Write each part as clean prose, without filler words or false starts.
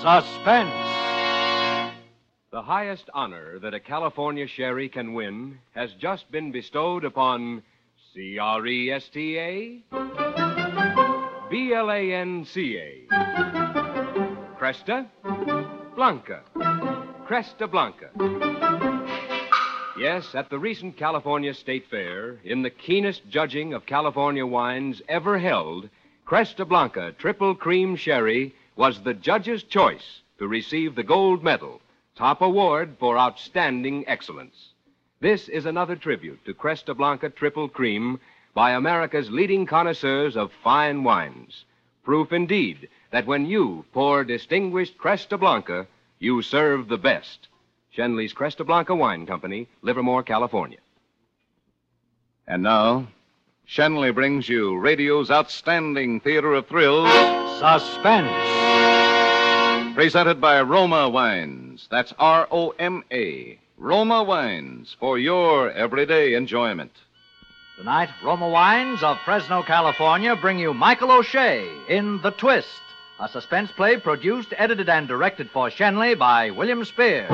Suspense. The highest honor that a California sherry can win has just been bestowed upon Cresta Blanca. Cresta Blanca. Cresta Blanca. Yes, at the recent California State Fair, in the keenest judging of California wines ever held, Cresta Blanca Triple Cream Sherry was the judge's choice to receive the gold medal, top award for outstanding excellence. This is another tribute to Cresta Blanca Triple Cream by America's leading connoisseurs of fine wines. Proof indeed that when you pour distinguished Cresta Blanca, you serve the best. Schenley's Cresta Blanca Wine Company, Livermore, California. And now, Schenley brings you radio's outstanding theater of thrills, Suspense. presented by Roma Wines. That's Roma. Roma Wines, for your everyday enjoyment. Tonight, Roma Wines of Fresno, California bring you Michael O'Shea in The Twist, a suspense play produced, edited, and directed for Schenley by William Spear.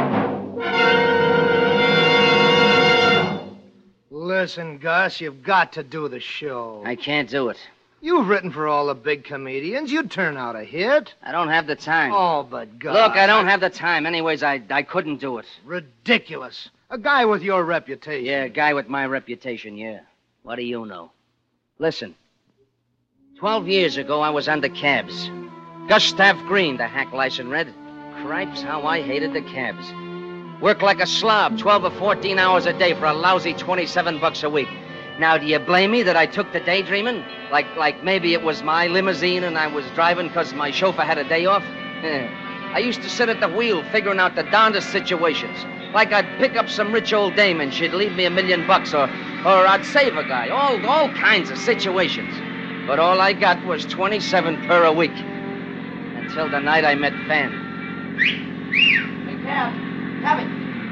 Listen, Gus, you've got to do the show. I can't do it. You've written for all the big comedians. You'd turn out a hit. I don't have the time. Oh, but Gus... Look, I don't have the time. Anyways, I couldn't do it. Ridiculous. A guy with your reputation. Yeah, a guy with my reputation, yeah. What do you know? Listen. 12 years ago, I was on the cabs. Gustav Green, the hack license read. Cripes, how I hated the cabs. Work like a slob, 12 or 14 hours a day for a lousy $27 a week. Now, do you blame me that I took to daydreaming? Like maybe it was my limousine and I was driving because my chauffeur had a day off? I used to sit at the wheel figuring out the darndest situations. Like I'd pick up some rich old dame and she'd leave me $1 million, or I'd save a guy. All kinds of situations. But all I got was 27 per a week. Until the night I met Van. Hey, Cab. Cabby.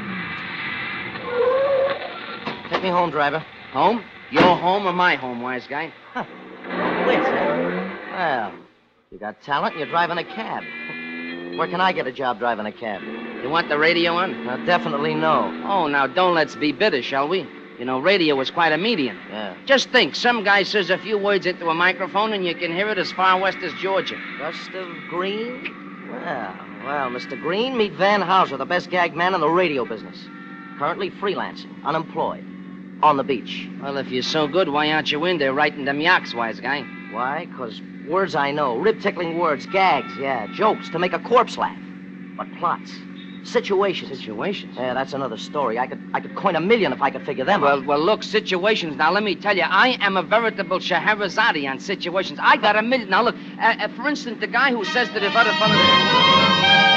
Take me home, driver. Home? Your home or my home, wise guy? Huh. Wait, well, you got talent and you're driving a cab. Where can I get a job driving a cab? You want the radio on? Definitely no. Oh, now don't let's be bitter, shall we? You know, radio is quite a medium. Yeah. Just think, some guy says a few words into a microphone and you can hear it as far west as Georgia. Gustav Green? Well, Mr. Green, meet Van Hauser, the best gag man in the radio business. Currently freelancing, unemployed, on the beach. Well, if you're so good, why aren't you in there writing them yaks, wise guy? Why? Because words I know, rib-tickling words, gags, yeah, jokes to make a corpse laugh. But plots, situations. Situations? Yeah, that's another story. I could coin 1 million if I could figure them out. Well, look, situations. Now, let me tell you, I am a veritable Scheherazade on situations. I got 1 million. Now, look, for instance, the guy who says that if other fellas...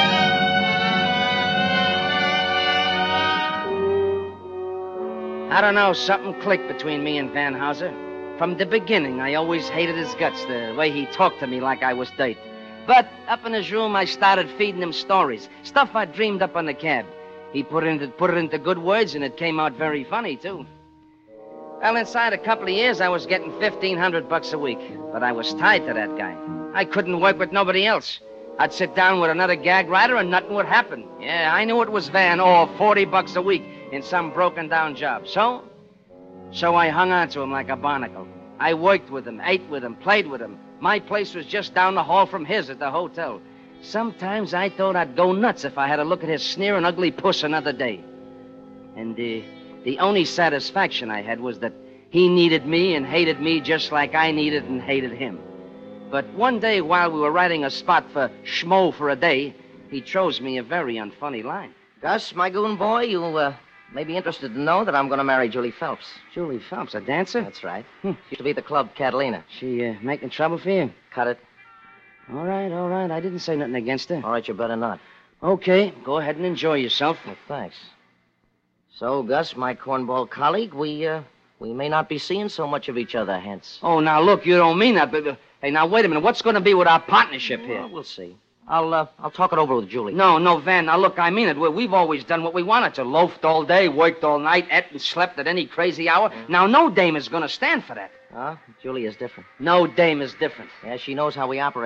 I don't know, something clicked between me and Van Hauser. From the beginning, I always hated his guts, the way he talked to me like I was dirt. But up in his room, I started feeding him stories, stuff I dreamed up on the cab. He put it into good words, and it came out very funny, too. Well, inside a couple of years, I was getting $1,500 a week, but I was tied to that guy. I couldn't work with nobody else. I'd sit down with another gag writer, and nothing would happen. Yeah, I knew it was Van, or $40 a week in some broken-down job. So I hung on to him like a barnacle. I worked with him, ate with him, played with him. My place was just down the hall from his at the hotel. Sometimes I thought I'd go nuts if I had to look at his sneering, ugly puss another day. And the only satisfaction I had was that he needed me and hated me just like I needed and hated him. But one day while we were writing a spot for Schmo for a Day, he throws me a very unfunny line. Gus, my goon boy, you may be interested to know that I'm going to marry Julie Phelps. Julie Phelps, a dancer? That's right. She used to be at the club Catalina. She making trouble for you? Cut it. All right. I didn't say nothing against her. All right, you better not. Okay, go ahead and enjoy yourself. Well, thanks. So, Gus, my cornball colleague, we may not be seeing so much of each other hence. Oh, now, look, you don't mean that, but... hey, now, wait a minute. What's going to be with our partnership here? Well, we'll see. I'll talk it over with Julie. No, Van. Now, look, I mean it. We've always done what we wanted to. Loafed all day, worked all night, ate and slept at any crazy hour. Now, no dame is going to stand for that. Julie is different. No dame is different. Yeah, she knows how we operate.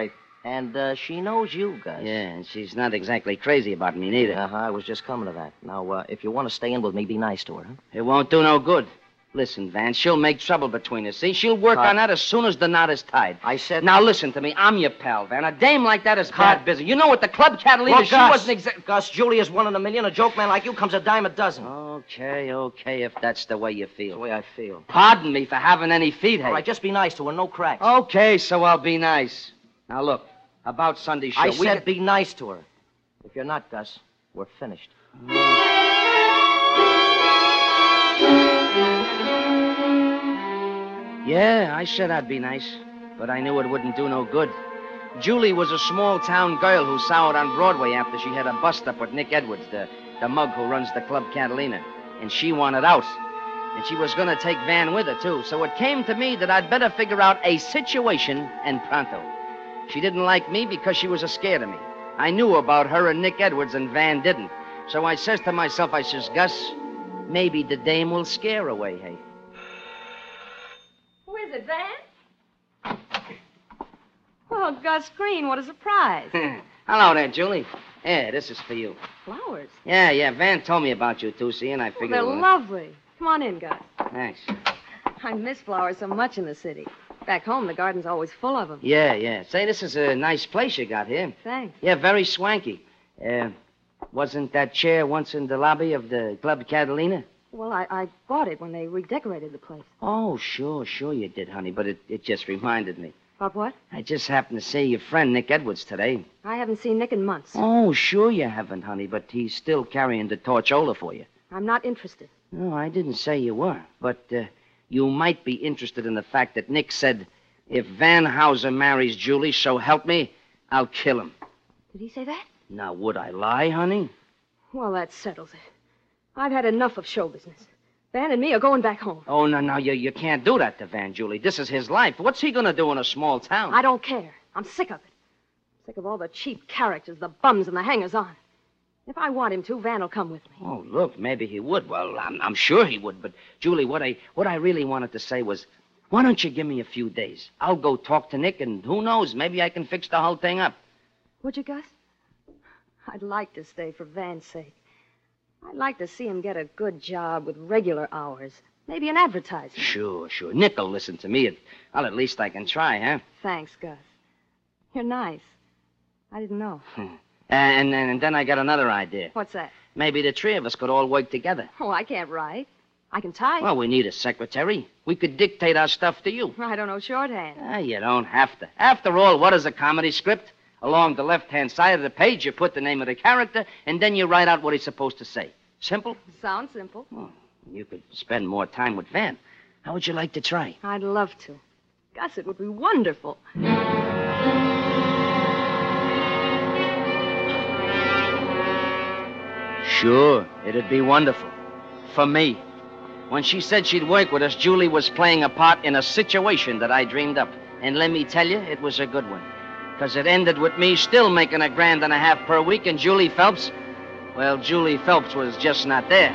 And she knows you, Gus. Yeah, and she's not exactly crazy about me neither. Uh-huh, I was just coming to that. Now, if you want to stay in with me, be nice to her, huh? It won't do no good. Listen, Van, she'll make trouble between us. See, she'll work Cut. on that as soon as the knot is tied. I said... Now, listen to me. I'm your pal, Van. A dame like that is bad business. You know what? The Club Catalina, Look, she Gus, wasn't exactly... Gus, Julie is 1 in a million. A joke man like you comes a dime a dozen. Okay, if that's the way you feel. That's the way I feel. Pardon me for having any feet, hey. All right, just be nice to her. No cracks. Okay, so I'll be nice. Now, look, about Sunday's show. I said be nice to her. If you're not, Gus, we're finished. Yeah, I said I'd be nice, but I knew it wouldn't do no good. Julie was a small-town girl who soured on Broadway after she had a bust-up with Nick Edwards, the mug who runs the Club Catalina, and she wanted out. And she was going to take Van with her, too, so it came to me that I'd better figure out a situation and pronto. She didn't like me because she was scared of me. I knew about her and Nick Edwards, and Van didn't. So I says to myself, I says, Gus, maybe the dame will scare her away, hey? Who is it, Van? Oh, Gus Green, what a surprise. Hello there, Julie. Yeah, this is for you. Flowers. Yeah, Van told me about you, too, see, and I figured... They're lovely. Come on in, Gus. Thanks. I miss flowers so much in the city. Back home, the garden's always full of them. Yeah. Say, this is a nice place you got here. Thanks. Yeah, very swanky. Wasn't that chair once in the lobby of the Club Catalina? Well, I bought it when they redecorated the place. Oh, sure you did, honey, but it just reminded me. About what? I just happened to see your friend Nick Edwards today. I haven't seen Nick in months. Oh, sure you haven't, honey, but he's still carrying the torchola for you. I'm not interested. No, I didn't say you were, but you might be interested in the fact that Nick said, if Van Hauser marries Julie, so help me, I'll kill him. Did he say that? Now, would I lie, honey? Well, that settles it. I've had enough of show business. Van and me are going back home. Oh, no, you can't do that to Van, Julie. This is his life. What's he going to do in a small town? I don't care. I'm sick of it. Sick of all the cheap characters, the bums, and the hangers-on. If I want him to, Van will come with me. Oh, look, maybe he would. Well, I'm sure he would. But, Julie, what I really wanted to say was, why don't you give me a few days? I'll go talk to Nick, and who knows, maybe I can fix the whole thing up. Would you, Gus? I'd like to stay for Van's sake. I'd like to see him get a good job with regular hours. Maybe an advertising. Sure. Nick will listen to me. Well, at least I can try, huh? Thanks, Gus. You're nice. I didn't know. And then I got another idea. What's that? Maybe the three of us could all work together. Oh, I can't write. I can type. Well, we need a secretary. We could dictate our stuff to you. I don't know shorthand. You don't have to. After all, what is a comedy script? Along the left-hand side of the page, you put the name of the character, and then you write out what he's supposed to say. Simple? Sounds simple. Well, you could spend more time with Van. How would you like to try? I'd love to. Gus, it would be wonderful. Sure, it'd be wonderful. For me. When she said she'd work with us, Julie was playing a part in a situation that I dreamed up. And let me tell you, it was a good one. Because it ended with me still making $1.5 grand per week, and Julie Phelps, well, Julie Phelps was just not there.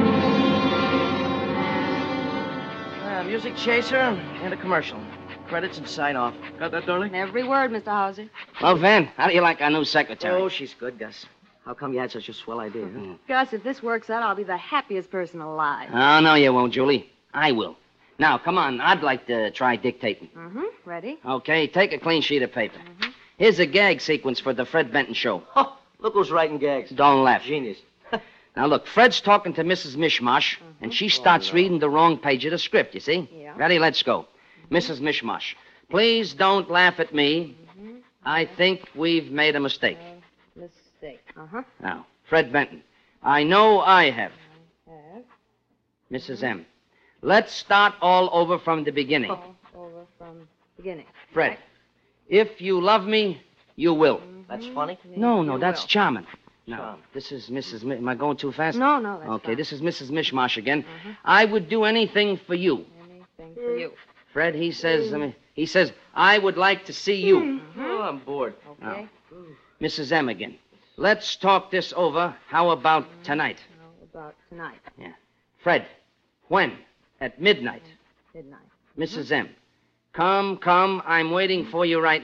Music chaser and a commercial. Credits and sign off. Got that, darling? Every word, Mr. Hauser. Well, Van, how do you like our new secretary? Oh, she's good, Gus. How come you had such a swell idea, huh? Gus, if this works out, I'll be the happiest person alive. Oh, no, you won't, Julie. I will. Now, come on. I'd like to try dictating. Mm-hmm. Ready? Okay, take a clean sheet of paper. Mm-hmm. Here's a gag sequence for the Fred Benton show. Oh, look who's writing gags. Don't laugh. Genius. Now, look, Fred's talking to Mrs. Mishmash, and she starts reading the wrong page of the script, you see? Yeah. Ready? Let's go. Mrs. Mishmash, please don't laugh at me. Mm-hmm. I think we've made a mistake. Mistake. Uh-huh. Now, Fred Benton, I know I have. Have. Mrs. M, let's start all over from the beginning. All over from beginning. Fred, if you love me, you will. That's funny? No, that's will. charming. Now, Charming. this is Mrs. Am I going too fast? No, that's Okay, fine. this is Mrs. Mishmash again. I would do anything for you. Anything for you. Fred, he says, I would like to see you. Oh, I'm bored. Okay. Mrs. M again. Let's talk this over. How about tonight? How about tonight? Yeah. Fred, when? At midnight. Midnight. Mrs. M. Come, I'm waiting for you right now.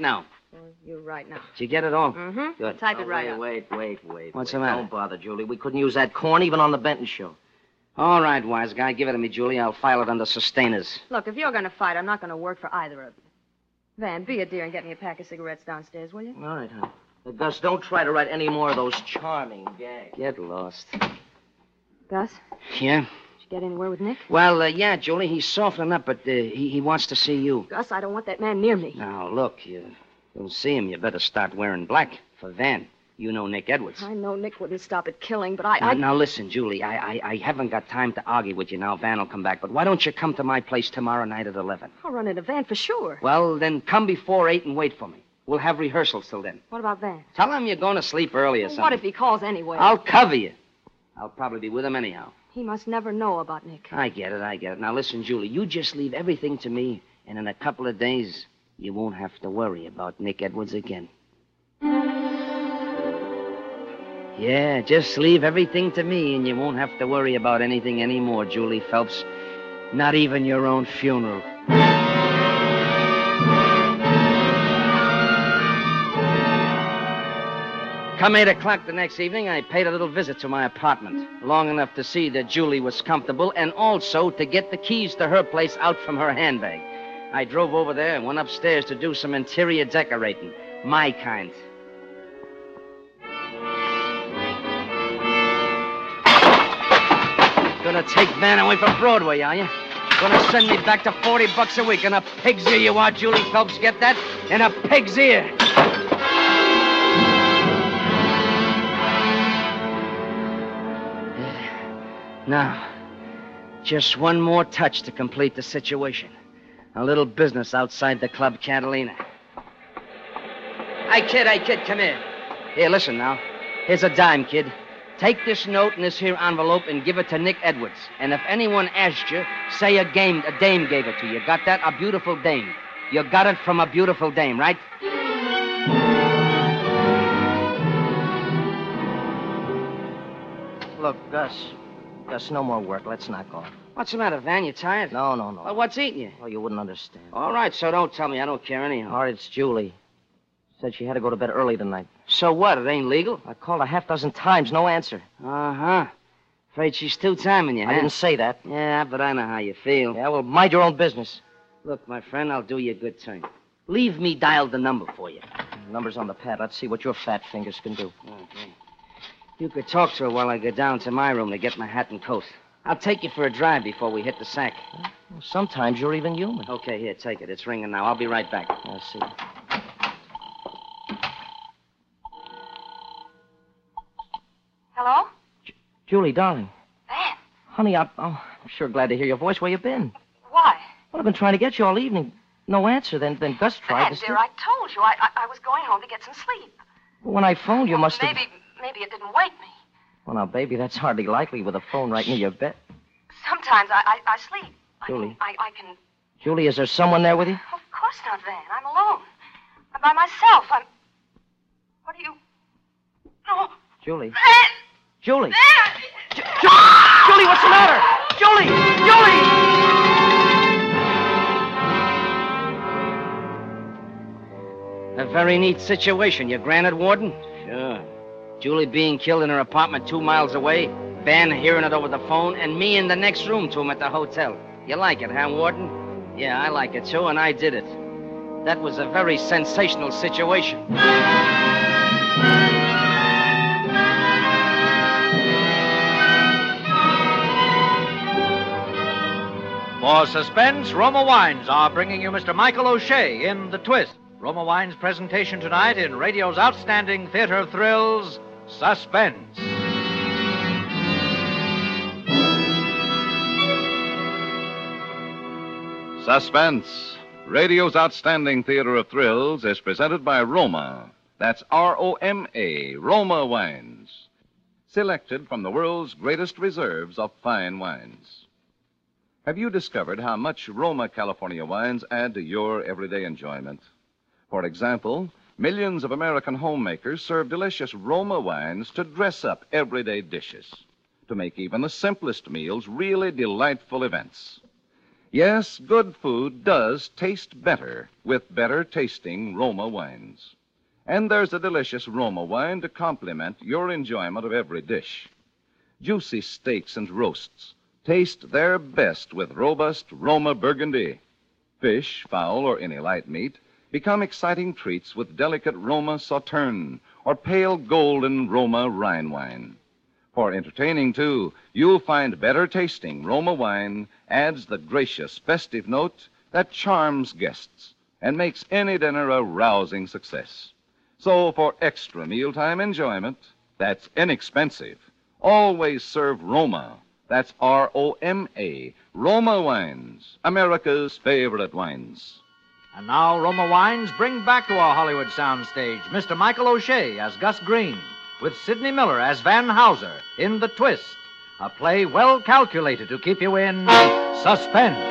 You right now. Did you get it all? Mm-hmm. Good. Type it right up. Wait. What's the matter? Don't bother, Julie. We couldn't use that corn even on the Benton show. All right, wise guy. Give it to me, Julie. I'll file it under sustainers. Look, if you're going to fight, I'm not going to work for either of you. Van, be a dear and get me a pack of cigarettes downstairs, will you? All right, honey. Gus, don't try to write any more of those charming gags. Get lost. Gus, Yeah? did you get anywhere with Nick? Well, yeah, Julie, he's softening up, but he wants to see you. Gus, I don't want that man near me. Now, look, you'll see him. You better start wearing black for Van. You know Nick Edwards. I know Nick wouldn't stop at killing, but Now, listen, Julie, I haven't got time to argue with you now. Van will come back, but why don't you come to my place tomorrow night at 11? I'll run in a van for sure. Well, then come before 8 and wait for me. We'll have rehearsals till then. What about Van? Tell him you're going to sleep early or something. What if he calls anyway? I'll cover you. I'll probably be with him anyhow. He must never know about Nick. I get it. Now, listen, Julie, you just leave everything to me, and in a couple of days, you won't have to worry about Nick Edwards again. Yeah, just leave everything to me, and you won't have to worry about anything anymore, Julie Phelps. Not even your own funeral. Come 8 o'clock the next evening, I paid a little visit to my apartment, long enough to see that Julie was comfortable and also to get the keys to her place out from her handbag. I drove over there and went upstairs to do some interior decorating. My kind. Gonna take Van away from Broadway, are you? Gonna send me back to $40 a week in a pig's ear, you are, Julie Phelps. Get that? In a pig's ear. Now, just one more touch to complete the situation. A little business outside the Club Catalina. Hey, kid, come here. Here, listen now. Here's a dime, kid. Take this note in this here envelope and give it to Nick Edwards. And if anyone asks you, say a dame gave it to you. Got that? A beautiful dame. You got it from a beautiful dame, right? Look, Gus, no more work. Let's knock off. What's the matter, Van? You tired? No. Well, what's eating you? Oh, you wouldn't understand. All right, so don't tell me. I don't care anyhow. All right, it's Julie. Said she had to go to bed early tonight. So what? It ain't legal? I called a half dozen times. No answer. Uh-huh. Afraid she's two-timing you, huh? I didn't say that. Yeah, but I know how you feel. Yeah, well, mind your own business. Look, my friend, I'll do you a good turn. Leave me dial the number for you. The number's on the pad. Let's see what your fat fingers can do. Okay. You could talk to her while I go down to my room to get my hat and coat. I'll take you for a drive before we hit the sack. Well, sometimes you're even human. Okay, here, take it. It's ringing now. I'll be right back. I see. Hello? Julie, darling. Van? Honey, I'm sure glad to hear your voice. Where you been? Why? Well, I've been trying to get you all evening. No answer. Then Gus tried Van, dear, I told you. I was going home to get some sleep. When I phoned, you must have... Maybe it didn't wake me. Well, now, baby, that's hardly likely with a phone right near your bed. Sometimes I sleep. Julie. I can... Julie, is there someone there with you? Of course not, Van. I'm alone. I'm by myself. What are you... No. Julie. Van! Julie. Van! Julie, what's the matter? Julie! A very neat situation, you granted, Warden? Sure. Julie being killed in her apartment 2 miles away, Van hearing it over the phone, and me in the next room to him at the hotel. You like it, huh, Warden? Yeah, I like it, too, and I did it. That was a very sensational situation. For suspense, Roma Wines are bringing you Mr. Michael O'Shea in The Twist. Roma Wines' presentation tonight in radio's outstanding theater of thrills, Suspense. Suspense, radio's outstanding theater of thrills, is presented by Roma. That's R-O-M-A, Roma Wines. Selected from the world's greatest reserves of fine wines. Have you discovered how much Roma California wines add to your everyday enjoyment? For example, millions of American homemakers serve delicious Roma wines to dress up everyday dishes, to make even the simplest meals really delightful events. Yes, good food does taste better with better tasting Roma wines. And there's a delicious Roma wine to complement your enjoyment of every dish. Juicy steaks and roasts taste their best with robust Roma Burgundy. Fish, fowl, or any light meat become exciting treats with delicate Roma Sauterne or pale golden Roma Rhine wine. For entertaining, too, you'll find better tasting Roma wine adds the gracious, festive note that charms guests and makes any dinner a rousing success. So, for extra mealtime enjoyment that's inexpensive, always serve Roma. That's Roma, Roma Wines, America's favorite wines. And now Roma Wines bring back to our Hollywood soundstage Mr. Michael O'Shea as Gus Green, with Sidney Miller as Van Hauser in The Twist, a play well calculated to keep you in suspense.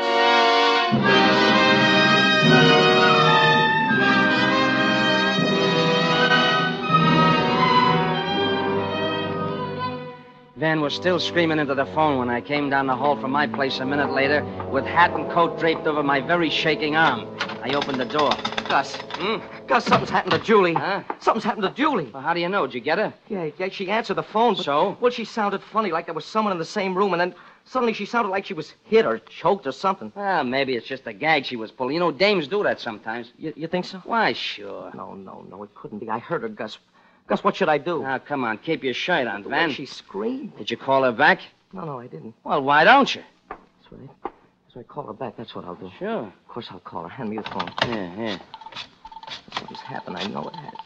Van was still screaming into the phone when I came down the hall from my place a minute later with hat and coat draped over my very shaking arm. I opened the door. Gus. Gus, something's happened to Julie. Huh? Something's happened to Julie. Well, how do you know? Did you get her? Yeah, she answered the phone. But, So? Well, she sounded funny, like there was someone in the same room, and then suddenly she sounded like she was hit or choked or something. Well, maybe it's just a gag she was pulling. You know, dames do that sometimes. You think so? Why, sure. No, it couldn't be. I heard her, Gus. Gus, what should I do? Now, come on, keep your shirt on, The Van. way she screamed. Did you call her back? No, I didn't. Well, why don't you? That's right. That's right. Call her back. That's what I'll do. Sure. Of course I'll call her. Hand me the phone. Yeah. Something's happened. I know it has.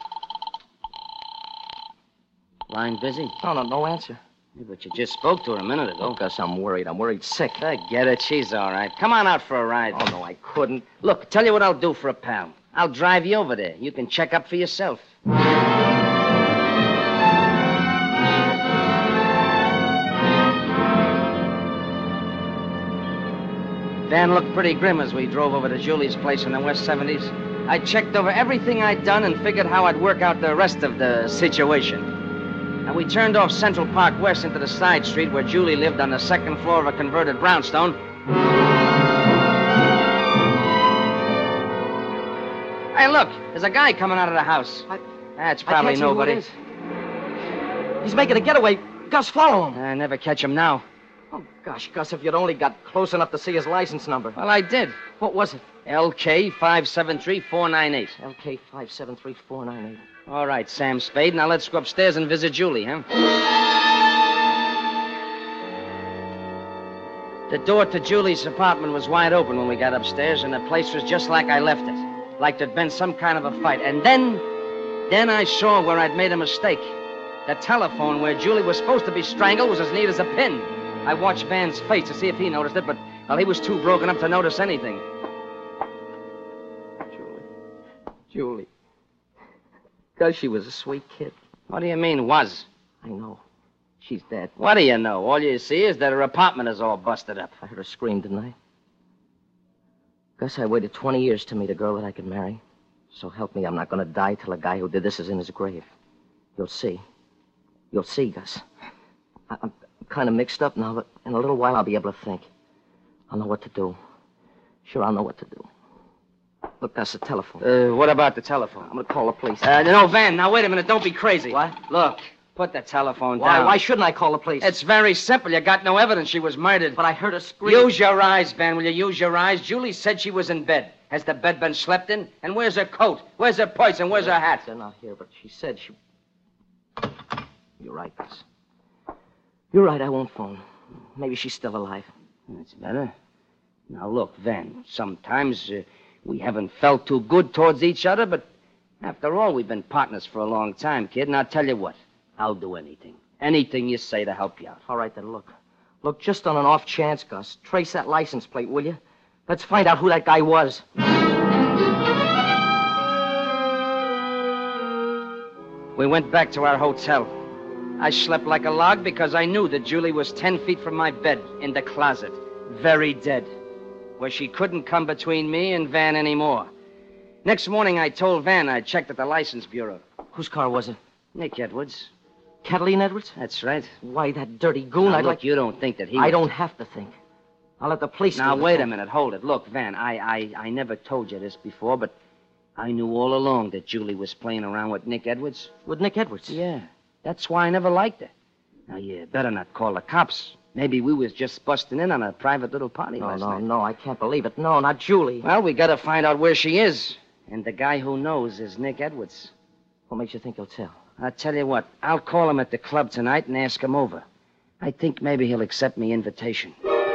Line busy? No answer. Yeah, but you just spoke to her a minute ago. Oh, Gus, I'm worried. I'm worried sick. Forget it. She's all right. Come on out for a ride. Oh, no, I couldn't. Look, tell you what I'll do for a pal. I'll drive you over there. You can check up for yourself. Van looked pretty grim as we drove over to Julie's place in the West 70s. I checked over everything I'd done and figured how I'd work out the rest of the situation. And we turned off Central Park West into the side street where Julie lived on the second floor of a converted brownstone. Hey, look, there's a guy coming out of the house. That's probably I can't see who nobody. it is. He's making a getaway. Gus, follow him. I never catch him now. Oh, gosh, Gus, if you'd only got close enough to see his license number. Well, I did. What was it? LK 573-498. LK 573-498. All right, Sam Spade. Now let's go upstairs and visit Julie, huh? The door to Julie's apartment was wide open when we got upstairs, and the place was just like I left it. Like there'd been some kind of a fight. And then I saw where I'd made a mistake. The telephone where Julie was supposed to be strangled was as neat as a pin. I watched Van's face to see if he noticed it, but, well, he was too broken up to notice anything. Julie. Gus, she was a sweet kid. What do you mean, was? I know. She's dead. What do you know? All you see is that her apartment is all busted up. I heard her scream, didn't I? Gus, I waited 20 years to meet a girl that I could marry. So help me, I'm not going to die till the guy who did this is in his grave. You'll see. You'll see, Gus. I'm kind of mixed up now, but in a little while I'll be able to think. I'll know what to do. Sure, I'll know what to do. Look, that's the telephone. What about the telephone? I'm going to call the police. No, Van, now wait a minute. Don't be crazy. What? Look, put the telephone Why? down. Why shouldn't I call the police? It's very simple. You got no evidence she was murdered. But I heard her scream. Use your eyes, Van. Will you use your eyes? Julie said she was in bed. Has the bed been slept in? And where's her coat? Where's her purse? And where's her hat? They're not here, but she said she... You're right, Gus. You're right, I won't phone. Maybe she's still alive. That's better. Now, look, Van, sometimes we haven't felt too good towards each other, but after all, we've been partners for a long time, kid. And I'll tell you what, I'll do anything. Anything you say to help you out. All right, then, look. Look, just on an off chance, Gus, trace that license plate, will you? Let's find out who that guy was. We went back to our hotel. I slept like a log because I knew that Julie was 10 feet from my bed in the closet, very dead, where she couldn't come between me and Van anymore. Next morning, I told Van I'd checked at the license bureau. Whose car was it? Nick Edwards. Catalina Edwards? That's right. Why, that dirty goon, Now, I'd look, like... you don't think that he... I don't have to think. I'll let the police Now, do it. wait a minute. Hold it. Look, Van, I never told you this before, but I knew all along that Julie was playing around with Nick Edwards. With Nick Edwards? Yeah. That's why I never liked her. Now, you better not call the cops. Maybe we was just busting in on a private little party last night. No, I can't believe it. No, not Julie. Well, we gotta find out where she is. And the guy who knows is Nick Edwards. What makes you think he'll tell? I'll tell you what. I'll call him at the club tonight and ask him over. I think maybe he'll accept me invitation.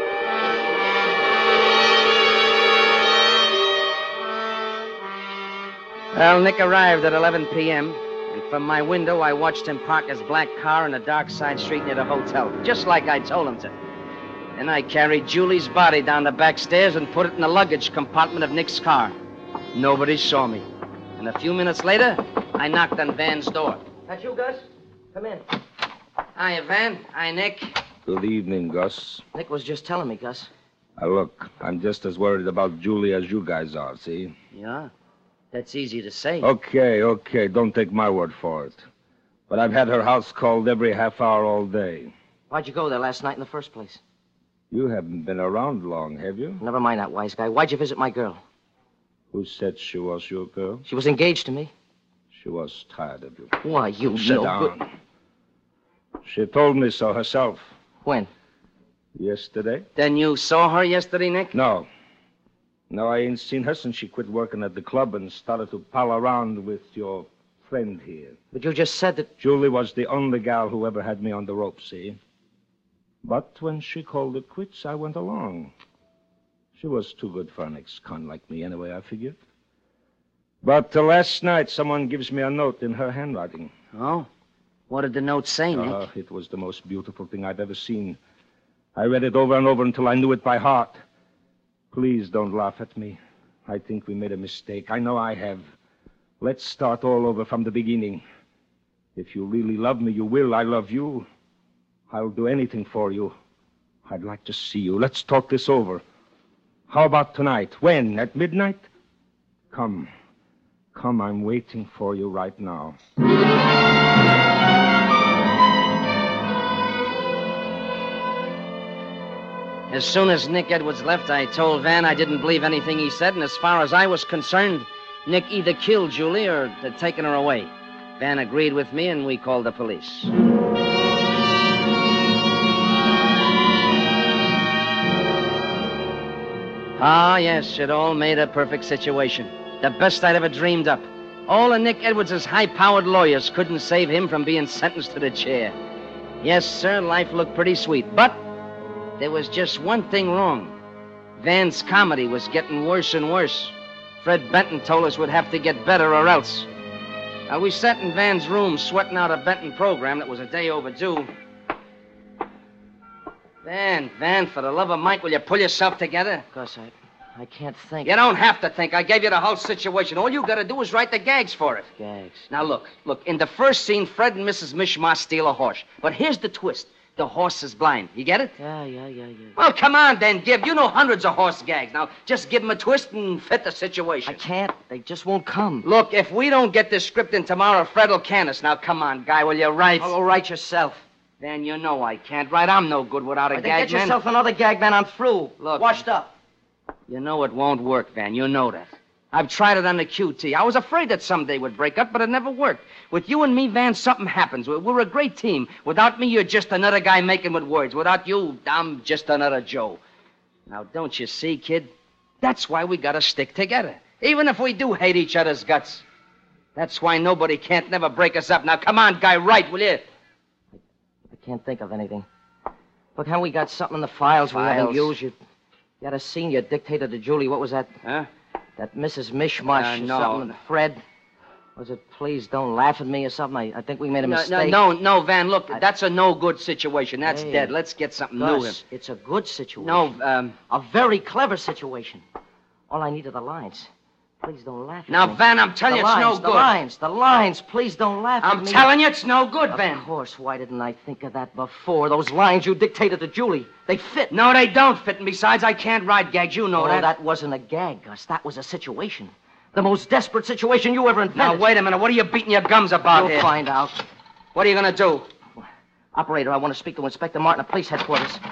Well, Nick arrived at 11 p.m., and from my window, I watched him park his black car in a dark side street near the hotel, just like I told him to. Then I carried Julie's body down the back stairs and put it in the luggage compartment of Nick's car. Nobody saw me. And a few minutes later, I knocked on Van's door. That you, Gus? Come in. Hiya, Van. Hi, Nick. Good evening, Gus. Nick was just telling me, Gus. Look, I'm just as worried about Julie as you guys are, see? Yeah? That's easy to say. Okay. Don't take my word for it. But I've had her house called every half hour all day. Why'd you go there last night in the first place? You haven't been around long, have you? Never mind that, wise guy. Why'd you visit my girl? Who said she was your girl? She was engaged to me. She was tired of you. Why, you Sit no down. good... She told me so herself. When? Yesterday? Then you saw her yesterday, Nick? No, I ain't seen her since she quit working at the club and started to pal around with your friend here. But you just said that... Julie was the only gal who ever had me on the rope, see? But when she called it quits, I went along. She was too good for an ex-con like me anyway, I figured. But last night, someone gives me a note in her handwriting. Oh? What did the note say, Nick? It was the most beautiful thing I've ever seen. I read it over and over until I knew it by heart. Please don't laugh at me. I think we made a mistake. I know I have. Let's start all over from the beginning. If you really love me, you will. I love you. I'll do anything for you. I'd like to see you. Let's talk this over. How about tonight? When? At midnight? Come, I'm waiting for you right now. As soon as Nick Edwards left, I told Van I didn't believe anything he said, and as far as I was concerned, Nick either killed Julie or had taken her away. Van agreed with me, and we called the police. Ah, yes, it all made a perfect situation. The best I'd ever dreamed up. All of Nick Edwards' high-powered lawyers couldn't save him from being sentenced to the chair. Yes, sir, life looked pretty sweet, but there was just one thing wrong. Van's comedy was getting worse and worse. Fred Benton told us we'd have to get better or else. Now, we sat in Van's room sweating out a Benton program that was a day overdue. Van, for the love of Mike, will you pull yourself together? Gus, I can't think. You don't have to think. I gave you the whole situation. All you gotta do is write the gags for it. Gags. Now, look. In the first scene, Fred and Mrs. Mishmash steal a horse. But here's the twist. The horse is blind. You get it? Yeah. Well, come on, then, Gib. You know hundreds of horse gags. Now, just give them a twist and fit the situation. I can't. They just won't come. Look, if we don't get this script in tomorrow, Fred will can us. Now, come on, guy, will you write? Oh, write yourself. Then you know I can't write. I'm no good without a gag, Get yourself another gag, man. I'm through. Look. Washed up. You know it won't work, Van. You know that. I've tried it on the QT. I was afraid that someday would break up, but it never worked. With you and me, Van, something happens. We're a great team. Without me, you're just another guy making with words. Without you, I'm just another Joe. Now, don't you see, kid? That's why we gotta stick together. Even if we do hate each other's guts. That's why nobody can't never break us up. Now, come on, guy, write, will you? I can't think of anything. Look, how we got something in the files we haven't used. You had a scene you dictated to Julie. What was that? Huh? That Mrs. Mishmash or no. something. Fred. Was it Please Don't Laugh at Me or something? I think we made a mistake. No, Van, look, that's a no-good situation. That's dead. Let's get something new here. It's a good situation. No, A very clever situation. All I need are the lines. Please don't laugh at me. Now, Van, I'm telling you, it's no good. The lines. Please don't laugh at me. I'm telling you, it's no good, Van. Of course. Why didn't I think of that before? Those lines you dictated to Julie. They fit. No, they don't fit. And besides, I can't write gags. You know that. That wasn't a gag, Gus. That was a situation. The most desperate situation you ever invented. Now, wait a minute. What are you beating your gums about You'll here? find out. What are you going to do? Operator, I want to speak to Inspector Martin at police headquarters.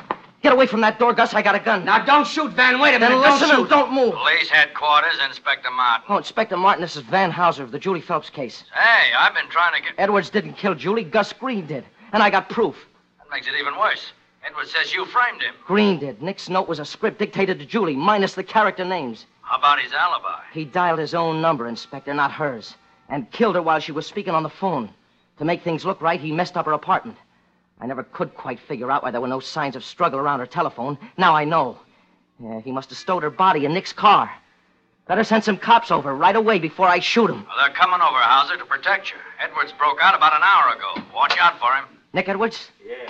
Get away from that door, Gus. I got a gun. Now, don't shoot, Van. Wait a minute. Then Don't listen shoot. and don't move. Police headquarters, Inspector Martin. Oh, Inspector Martin, this is Van Hauser of the Julie Phelps case. Hey, I've been trying to get... Edwards didn't kill Julie. Gus Green did. And I got proof. That makes it even worse. Edwards says you framed him. Green did. Nick's note was a script dictated to Julie, minus the character names. How about his alibi? He dialed his own number, Inspector, not hers, and killed her while she was speaking on the phone. To make things look right, he messed up her apartment. I never could quite figure out why there were no signs of struggle around her telephone. Now I know. Yeah, he must have stowed her body in Nick's car. Better send some cops over right away before I shoot him. Well, they're coming over, Hauser, to protect you. Edwards broke out about an hour ago. Watch out for him. Nick Edwards?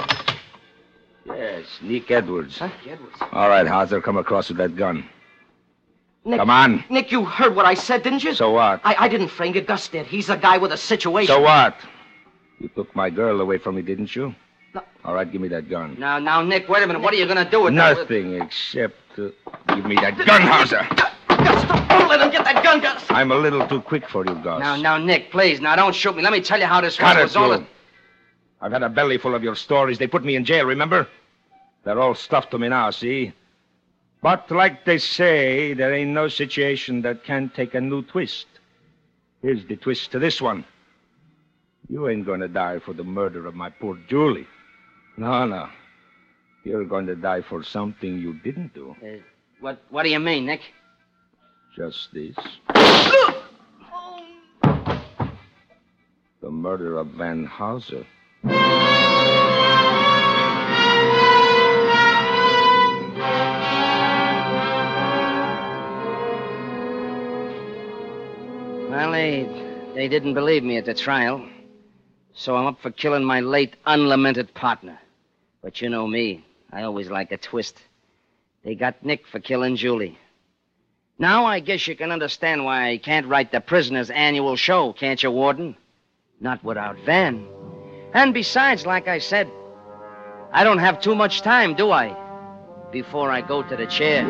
Yes, Nick Edwards. Huh? Edwards. All right, Hauser, come across with that gun. Nick, Come on. Nick, you heard what I said, didn't you? So what? I didn't frame you. Gus did. He's the guy with a situation. So what? You took my girl away from me, didn't you? No. All right, give me that gun. Now, Nick, wait a minute. What are you going to do with that? Nothing except give me that gun, Hauser. Gus, don't let him get that gun, Gus. I'm a little too quick for you, Gus. Now, Nick, please. Now, don't shoot me. Let me tell you how this Cut was. it, you. I've had a belly full of your stories. They put me in jail, remember? They're all stuffed to me now, see? But like they say, there ain't no situation that can't take a new twist. Here's the twist to this one. You ain't going to die for the murder of my poor Julie. No. You're going to die for something you didn't do. What do you mean, Nick? Just this. The murder of Van Hauser. Well, they didn't believe me at the trial. So I'm up for killing my late, unlamented partner. But you know me. I always like a twist. They got Nick for killing Julie. Now I guess you can understand why I can't write the prisoner's annual show, can't you, Warden? Not without Van. And besides, like I said, I don't have too much time, do I? Before I go to the chair.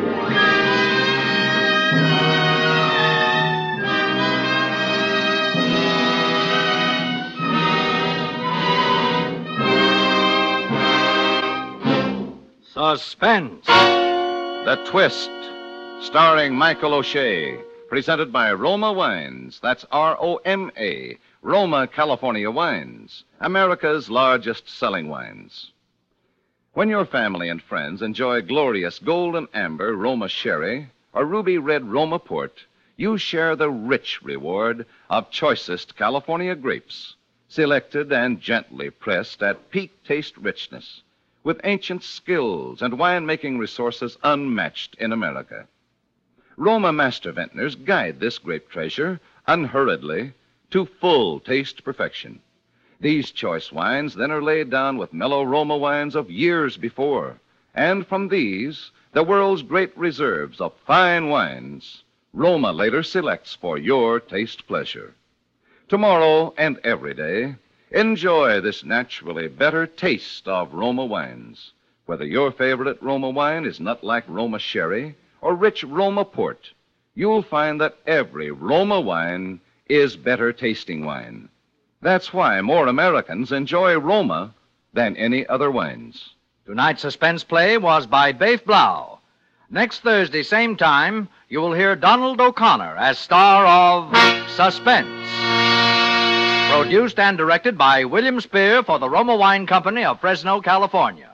Suspense. The Twist, starring Michael O'Shea, presented by Roma Wines. That's R-O-M-A, Roma, California Wines, America's largest selling wines. When your family and friends enjoy glorious golden amber Roma sherry or ruby red Roma port, you share the rich reward of choicest California grapes, selected and gently pressed at peak taste richness, with ancient skills and winemaking resources unmatched in America. Roma master vintners guide this grape treasure unhurriedly to full taste perfection. These choice wines then are laid down with mellow Roma wines of years before, and from these, the world's great reserves of fine wines, Roma later selects for your taste pleasure. Tomorrow and every day, enjoy this naturally better taste of Roma wines. Whether your favorite Roma wine is nut like Roma sherry or rich Roma port, you'll find that every Roma wine is better tasting wine. That's why more Americans enjoy Roma than any other wines. Tonight's suspense play was by Baif Blau. Next Thursday, same time, you will hear Donald O'Connor as star of Suspense. Produced and directed by William Spear for the Roma Wine Company of Fresno, California.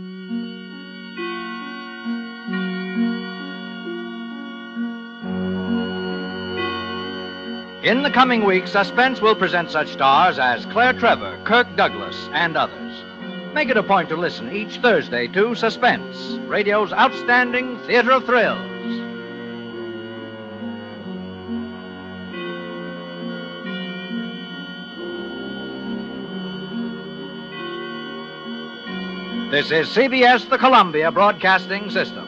In the coming week, Suspense will present such stars as Claire Trevor, Kirk Douglas, and others. Make it a point to listen each Thursday to Suspense, radio's outstanding theater of thrills. This is CBS, the Columbia Broadcasting System.